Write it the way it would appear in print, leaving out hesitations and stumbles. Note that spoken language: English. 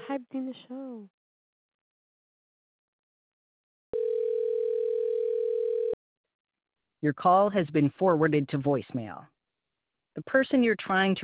hyped in the show. Your call has been forwarded to voicemail. The person you're trying to